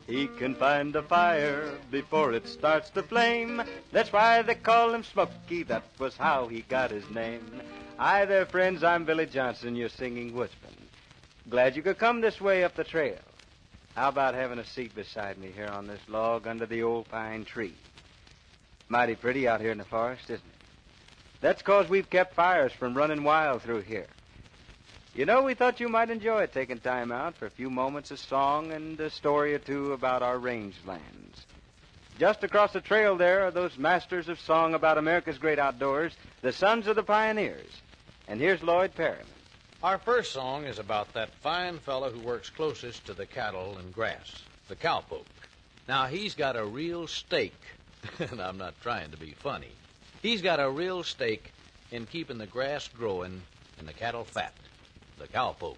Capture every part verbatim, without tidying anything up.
He can find a fire before it starts to flame. That's why they call him Smoky. That was how he got his name. Hi there, friends. I'm Billy Johnson, your singing woodsman. Glad you could come this way up the trail. How about having a seat beside me here on this log under the old pine tree? Mighty pretty out here in the forest, isn't it? That's 'cause we've kept fires from running wild through here. You know, we thought you might enjoy taking time out for a few moments of song and a story or two about our rangelands. Just across the trail there are those masters of song about America's great outdoors, the Sons of the Pioneers. And here's Lloyd Perryman. Our first song is about that fine fellow who works closest to the cattle and grass, the cowpoke. Now, he's got a real stake, and I'm not trying to be funny. He's got a real stake in keeping the grass growing and the cattle fat. The cowpoke.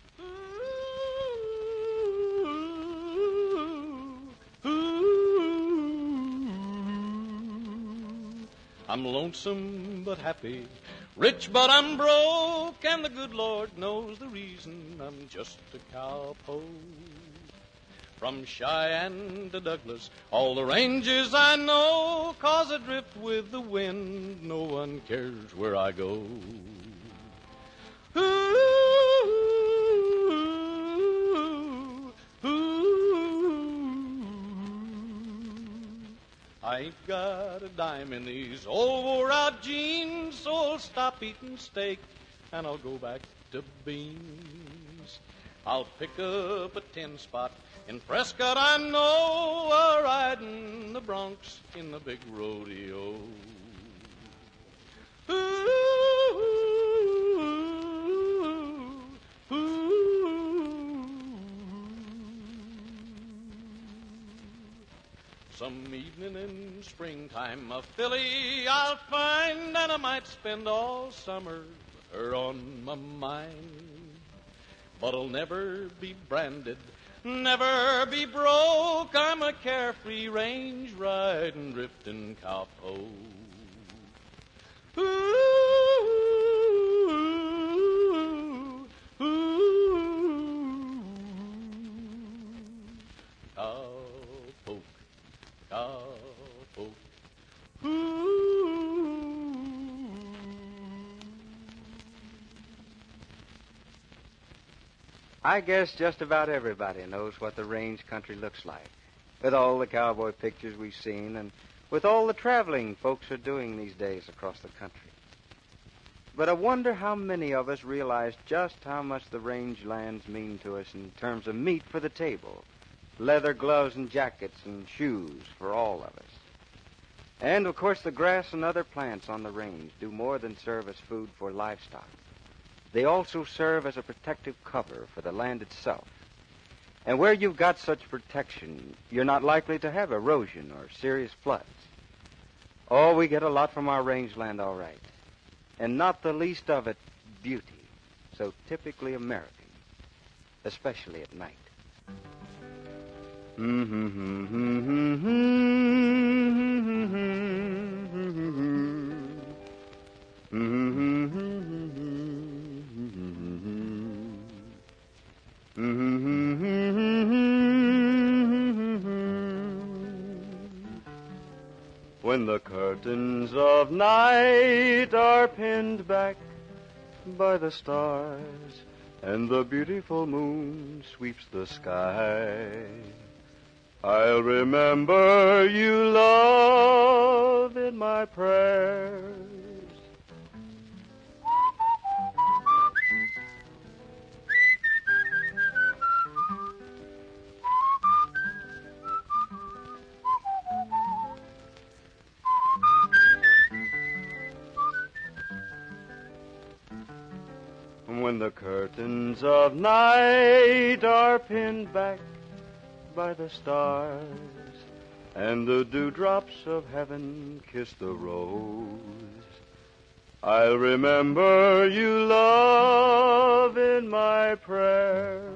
I'm lonesome but happy, rich but I'm broke, and the good Lord knows the reason. I'm just a cowpoke. From Cheyenne to Douglas, all the ranges I know, 'cause I drift with the wind, no one cares where I go. Ooh, ooh. I ain't got a dime in these old wore-out jeans, so I'll stop eating steak and I'll go back to beans. I'll pick up a tin spot in Prescott, I know, a riding the broncs in the big rodeo. Ooh, some evening in springtime, a filly I'll find, and I might spend all summer with her on my mind. But I'll never be branded, never be broke. I'm a carefree range riding, drifting cowpoke. Ooh, ooh, ooh. Cowpoke, cowpoke. Ooh. I guess just about everybody knows what the range country looks like, with all the cowboy pictures we've seen and with all the traveling folks are doing these days across the country. But I wonder how many of us realize just how much the rangelands mean to us in terms of meat for the table, leather gloves and jackets and shoes for all of us. And, of course, the grass and other plants on the range do more than serve as food for livestock. They also serve as a protective cover for the land itself. And where you've got such protection, you're not likely to have erosion or serious floods. Oh, we get a lot from our rangeland, all right. And not the least of it, beauty. So typically American, especially at night. When the curtains of night are pinned back by the stars and the beautiful moon sweeps the sky, I'll remember you, love, in my prayers. When the curtains of night are pinned back by the stars and the dewdrops of heaven kiss the rose, I'll remember you, love, in my prayers.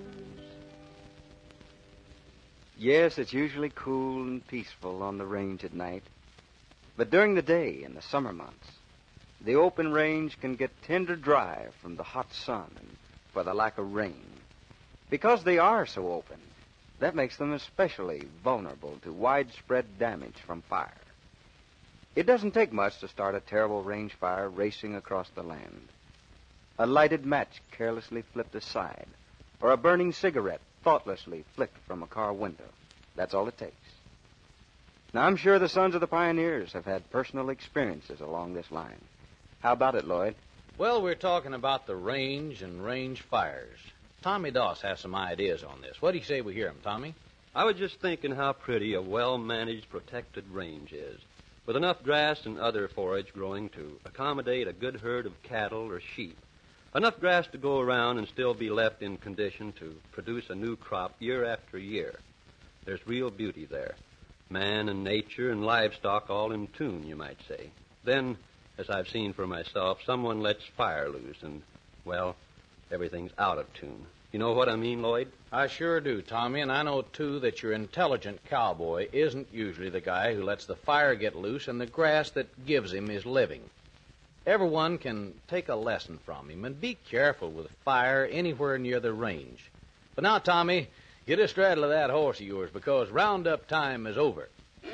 Yes, it's usually cool and peaceful on the range at night. But during the day, in the summer months, the open range can get tender dry from the hot sun and for the lack of rain. Because they are so open, That makes them especially vulnerable to widespread damage from fire. It doesn't take much to start a terrible range fire racing across the land. A lighted match carelessly flipped aside, or a burning cigarette thoughtlessly flicked from a car window. That's all it takes. Now, I'm sure the Sons of the Pioneers have had personal experiences along this line. How about it, Lloyd? Well, we're talking about the range and range fires. Tommy Doss has some ideas on this. What do you say we hear him, Tommy? I was just thinking how pretty a well-managed, protected range is, with enough grass and other forage growing to accommodate a good herd of cattle or sheep. Enough grass to go around and still be left in condition to produce a new crop year after year. There's real beauty there. Man and nature and livestock all in tune, you might say. Then, as I've seen for myself, someone lets fire loose and, well, everything's out of tune. You know what I mean, Lloyd? I sure do, Tommy, and I know, too, that your intelligent cowboy isn't usually the guy who lets the fire get loose and the grass that gives him his living. Everyone can take a lesson from him, and be careful with fire anywhere near the range. But now, Tommy, get a straddle of that horse of yours, because roundup time is over.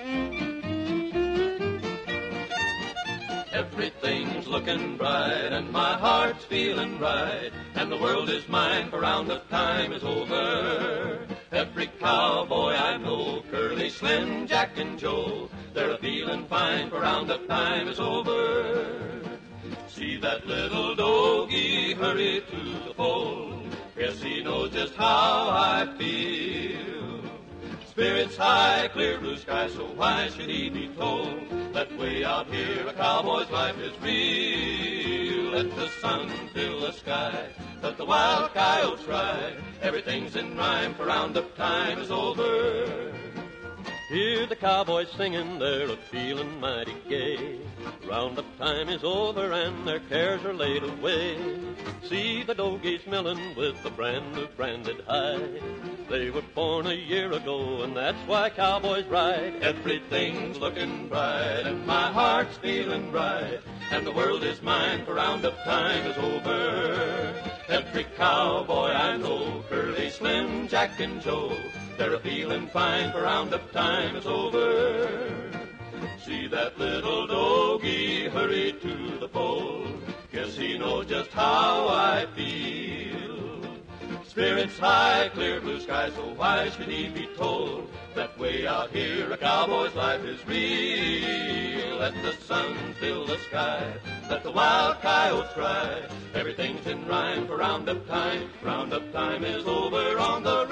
Everything's looking bright, and my heart's feeling right, and the world is mine, for roundup time is over. Every cowboy I know, Curly, Slim, Jack, and Joe, they're a feeling fine, for roundup time is over. See that little doggy hurry to the fold, yes, he knows just how I feel. Spirits high, clear blue sky, so why should he be told that way out here a cowboy's life is real? Let the sun fill the sky, let the wild coyotes ride, everything's in rhyme, for roundup time is over. Hear the cowboys singing, they're a-feeling mighty gay. Roundup time is over and their cares are laid away. See the doggies milling with the brand new branded hide. They were born a year ago and that's why cowboys ride. Everything's looking bright and my heart's feeling right, and the world is mine, for roundup time is over. Every cowboy I know, Curly, Slim, Jack, and Joe, they're a-feeling fine, for roundup time is over. See that little doggy hurry to the fold, guess he knows just how I feel. Spirits high, clear blue sky, so why should he be told that way out here a cowboy's life is real? Let the sun fill the sky, let the wild coyotes cry, everything's in rhyme, for roundup time. Roundup time is over on the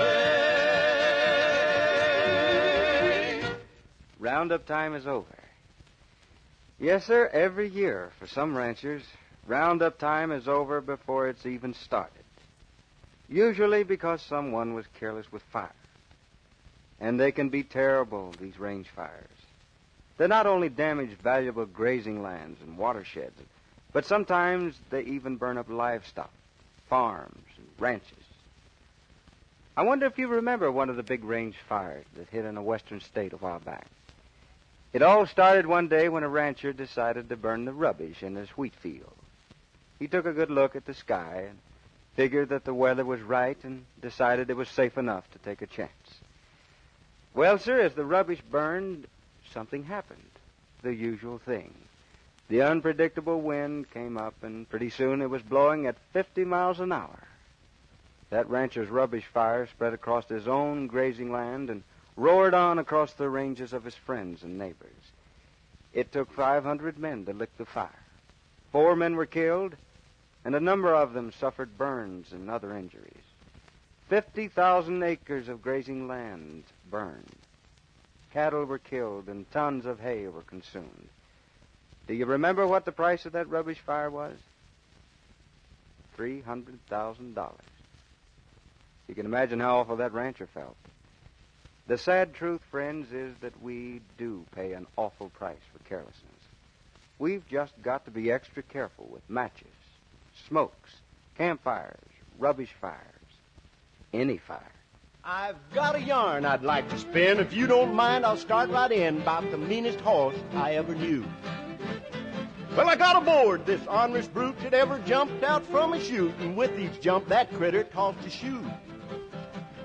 range. Roundup time is over. Yes, sir, every year for some ranchers, roundup time is over before it's even started. Usually because someone was careless with fire. And they can be terrible, these range fires. They not only damage valuable grazing lands and watersheds, but sometimes they even burn up livestock, farms, and ranches. I wonder if you remember one of the big range fires that hit in a western state a while back. It all started one day when a rancher decided to burn the rubbish in his wheat field. He took a good look at the sky and figured that the weather was right and decided it was safe enough to take a chance. Well, sir, as the rubbish burned, something happened. The usual thing. The unpredictable wind came up, and pretty soon it was blowing at fifty miles an hour. That rancher's rubbish fire spread across his own grazing land and roared on across the ranges of his friends and neighbors. It took five hundred men to lick the fire. Four men were killed, and a number of them suffered burns and other injuries. Fifty thousand acres of grazing land burned. Cattle were killed, and tons of hay were consumed. Do you remember what the price of that rubbish fire was? Three hundred thousand dollars. You can imagine how awful that rancher felt. The sad truth, friends, is that we do pay an awful price for carelessness. We've just got to be extra careful with matches, smokes, campfires, rubbish fires, any fire. I've got a yarn I'd like to spin. If you don't mind, I'll start right in about the meanest horse I ever knew. Well, I got aboard this honest brute that ever jumped out from a chute, and with each jump that critter tossed a shoe.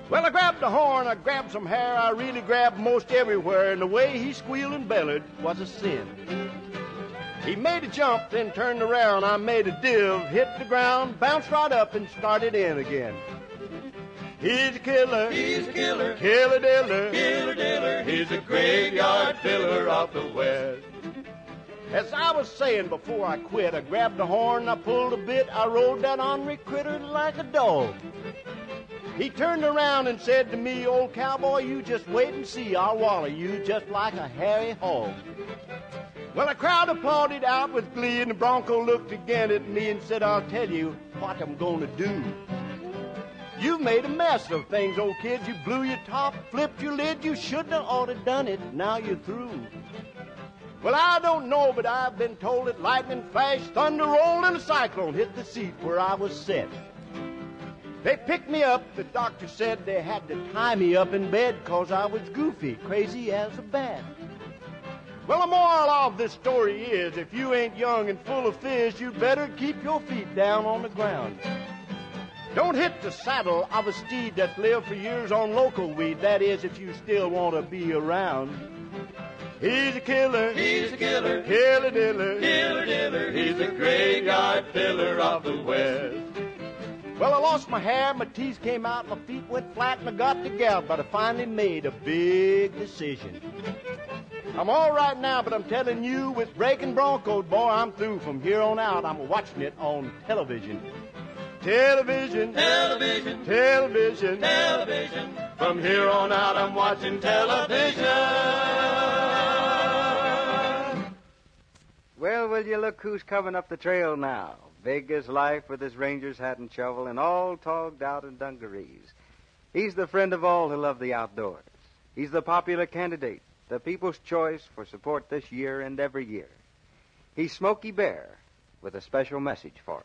Well, I grabbed the horn, I grabbed some hair, I really grabbed most everywhere, and the way he squealed and bellowed was a sin. He made a jump, then turned around, I made a dive, hit the ground, bounced right up and started in again. He's a killer, He's a killer, killer diller, killer diller. He's a graveyard filler of the West. As I was saying before I quit, I grabbed the horn, I pulled a bit, I rolled that ornery critter like a dog. He turned around and said to me, old cowboy, you just wait and see, I'll waller you just like a hairy hog. Well, the crowd applauded out with glee, and the bronco looked again at me and said, I'll tell you what I'm gonna do. You've made a mess of things, old kid. You blew your top, flipped your lid. You shouldn't have ought to done it. Now you're through. Well, I don't know, but I've been told that lightning flashed, thunder rolled, and a cyclone hit the seat where I was set. They picked me up. The doctor said they had to tie me up in bed 'cause I was goofy, crazy as a bat. Well, the moral of this story is, if you ain't young and full of fizz, you better keep your feet down on the ground. Don't hit the saddle of a steed that's lived for years on local weed. That is, if you still want to be around. He's a killer. He's a killer, Killer diller. killer diller. He's a graveyard filler of the West. Well, I lost my hair, my teeth came out, my feet went flat, and I got the gout, but I finally made a big decision. I'm all right now, but I'm telling you, with breaking Broncos, boy, I'm through. From here on out, I'm watching it on television. Television, Television, television, television. From here on out, I'm watching television. Well, will you look who's coming up the trail now? Big as life with his ranger's hat and shovel and all togged out in dungarees. He's the friend of all who love the outdoors. He's the popular candidate, the people's choice for support this year and every year. He's Smokey Bear with a special message for us.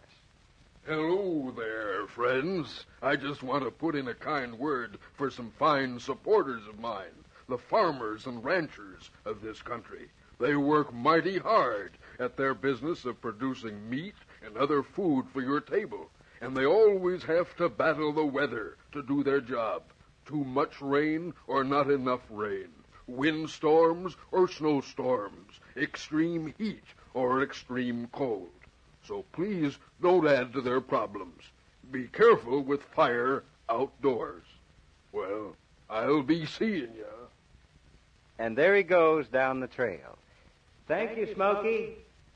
Hello there, friends. I just want to put in a kind word for some fine supporters of mine, the farmers and ranchers of this country. They work mighty hard at their business of producing meat and other food for your table, and they always have to battle the weather to do their job. Too much rain or not enough rain, windstorms or snowstorms, extreme heat or extreme cold. So please don't add to their problems. Be careful with fire outdoors. Well, I'll be seeing you. And there he goes down the trail. Thank you, Smokey.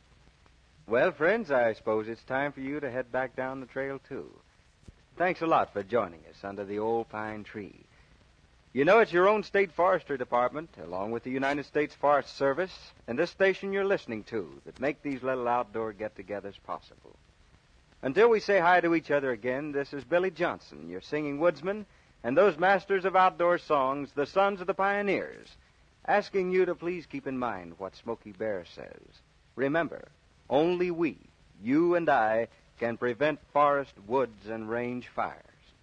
Well, friends, I suppose it's time for you to head back down the trail, too. Thanks a lot for joining us under the old pine tree. You know, it's your own state forestry department, along with the United States Forest Service, and this station you're listening to, that make these little outdoor get-togethers possible. Until we say hi to each other again, this is Billy Johnson, your singing woodsman, and those masters of outdoor songs, the sons of the pioneers, asking you to please keep in mind what Smokey Bear says. Remember, only we, you and I, can prevent forest, woods, and range fires.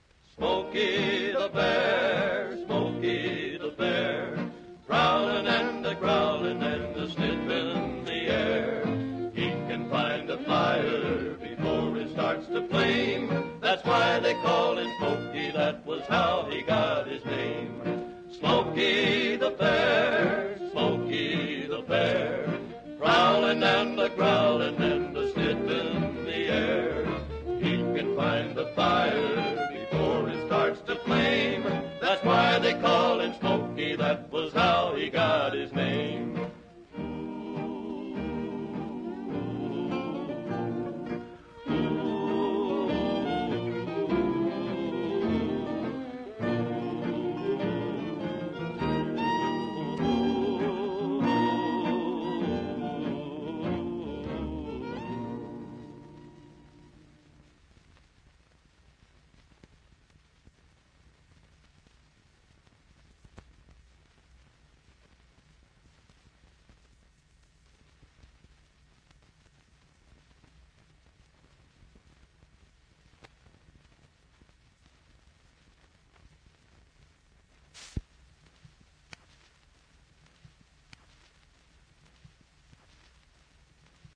Smokey the Bear, Smokey the Bear, growling and a growling and a sniff in the air. He can find a fire before it starts to flame. That's why they call him Smokey, that was how he got his name. Smokey the Bear, Smokey the Bear, growling and a growling and a sniff in the air. He can find a fire before it starts to flame. That's why they call him Smokey, that was how he got his